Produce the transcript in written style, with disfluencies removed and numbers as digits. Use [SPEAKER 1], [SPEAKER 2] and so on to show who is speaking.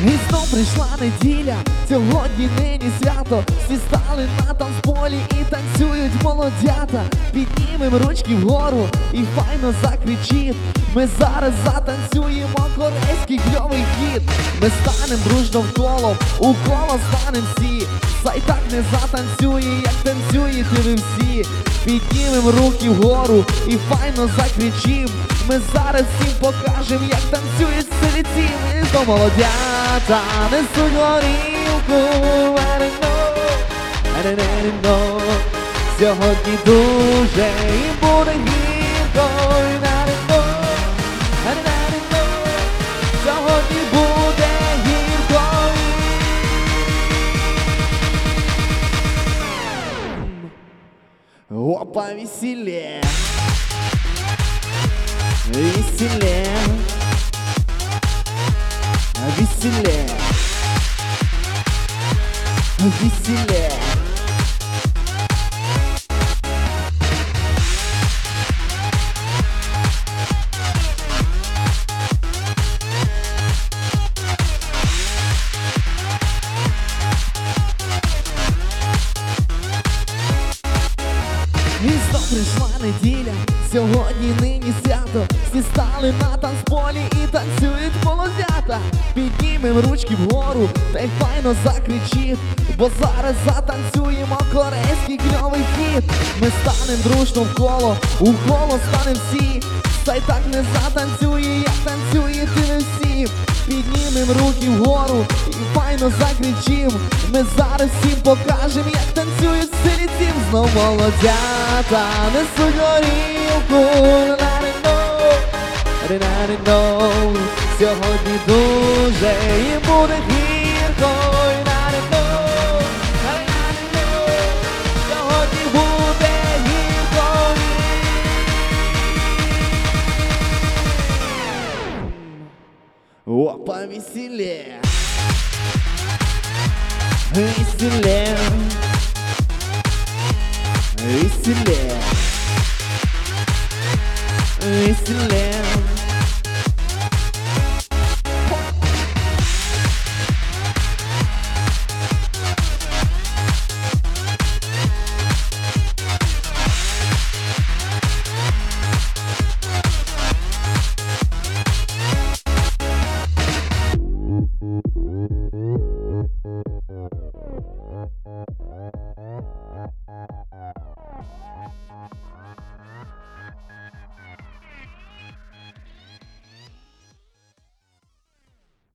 [SPEAKER 1] І знов прийшла неділя, сьогодні нині свято. Всі стали на танцполі і танцюють молодята. Піднімем ручки вгору і файно закричить. Ми зараз затанцюємо корейський кльовий хіт. Ми станем дружно в коло, у коло станем всі. Сай так не затанцює, як танцюєте ви всі. Піднімем руки вгору і файно закричим. Ми зараз всім покажем, як танцюють селіці. Ми до молодята несуть горілку. Сьогодні дуже і буде гірко. Сьогодні буде гірко. Опа, весілля. Весілля. Весілля. Весілля. І знов прийшла неділя, сьогодні нині свято. Всі стали на танцполі і танцюють молодята. Піднімем ручки вгору та й файно закричить. Бо зараз затанцюємо корейський кльовий хіт. Ми станем дружно в коло станем всі. Та й так не затанцює, як танцюєте ви всі. Піднімем руки вгору і файно закричим. Ми зараз всім покажем, як танцюють селіці. Знов молодята несуть горілку. Сьогодні дуже і буде гірко. Сьогодні буде гірко. Опа, весілля. Весілля. Весілля. Весілля.